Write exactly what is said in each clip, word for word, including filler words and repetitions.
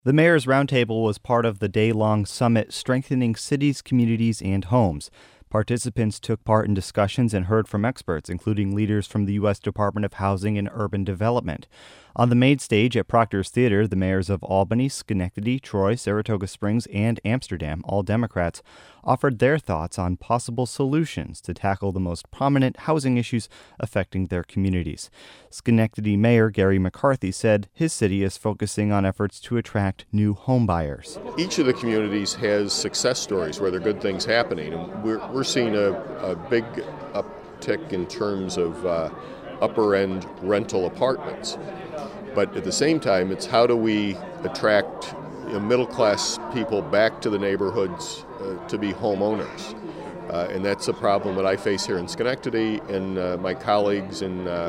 The Mayor's Roundtable was part of the day-long summit Strengthening Cities, Communities, and Homes. Participants took part in discussions and heard from experts, including leaders from the U S Department of Housing and Urban Development. On the main stage at Proctor's Theater, the mayors of Albany, Schenectady, Troy, Saratoga Springs, and Amsterdam, all Democrats, offered their thoughts on possible solutions to tackle the most prominent housing issues affecting their communities. Schenectady Mayor Gary McCarthy said his city is focusing on efforts to attract new homebuyers. Each of the communities has success stories where there are good things happening, and we're, we're seeing a, a big uptick in terms of uh, upper-end rental apartments. But at the same time, it's how do we attract you know, middle-class people back to the neighborhoods uh, to be homeowners. Uh, and that's a problem that I face here in Schenectady, and uh, my colleagues in uh,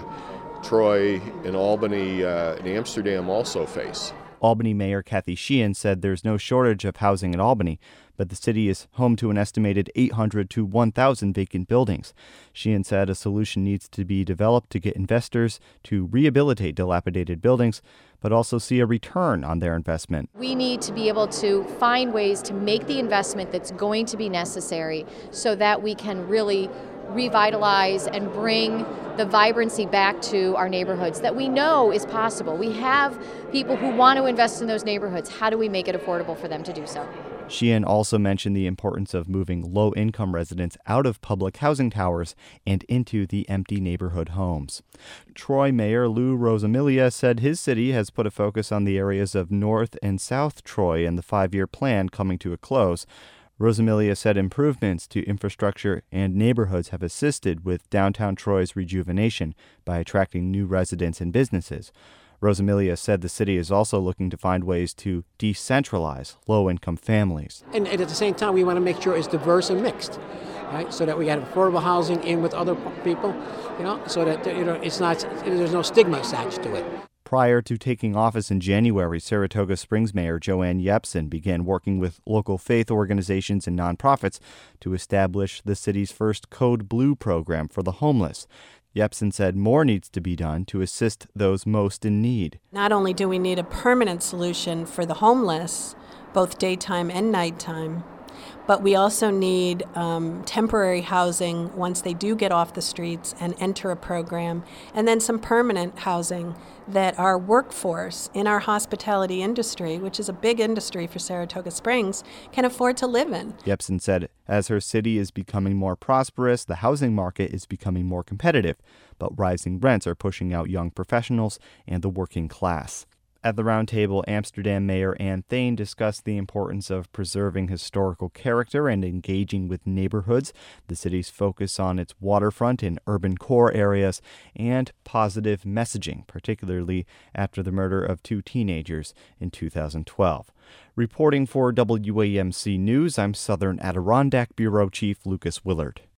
Troy and Albany uh, and Amsterdam also face. Albany Mayor Kathy Sheehan said there's no shortage of housing in Albany, but the city is home to an estimated eight hundred to one thousand vacant buildings. Sheehan said a solution needs to be developed to get investors to rehabilitate dilapidated buildings, but also see a return on their investment. We need to be able to find ways to make the investment that's going to be necessary so that we can really revitalize and bring the vibrancy back to our neighborhoods that we know is possible. We have people who want to invest in those neighborhoods. How do we make it affordable for them to do so? Sheehan also mentioned the importance of moving low-income residents out of public housing towers and into the empty neighborhood homes. Troy Mayor Lou Rosamilia said his city has put a focus on the areas of North and South Troy in the five-year plan coming to a close. Rosamilia said improvements to infrastructure and neighborhoods have assisted with downtown Troy's rejuvenation by attracting new residents and businesses. Rosamilia said the city is also looking to find ways to decentralize low-income families. And, and at the same time, we want to make sure it's diverse and mixed, right? So that we have affordable housing in with other people, you know, so that you know it's not there's no stigma attached to it. Prior to taking office in January, Saratoga Springs Mayor Joanne Yepsen began working with local faith organizations and nonprofits to establish the city's first Code Blue program for the homeless. Yepsen said more needs to be done to assist those most in need. Not only do we need a permanent solution for the homeless, both daytime and nighttime, but we also need um, temporary housing once they do get off the streets and enter a program, and then some permanent housing that our workforce in our hospitality industry, which is a big industry for Saratoga Springs, can afford to live in. Yepsen said as her city is becoming more prosperous, the housing market is becoming more competitive, but rising rents are pushing out young professionals and the working class. At the roundtable, Amsterdam Mayor Ann Thane discussed the importance of preserving historical character and engaging with neighborhoods, the city's focus on its waterfront and urban core areas, and positive messaging, particularly after the murder of two teenagers in two thousand twelve. Reporting for W A M C News, I'm Southern Adirondack Bureau Chief Lucas Willard.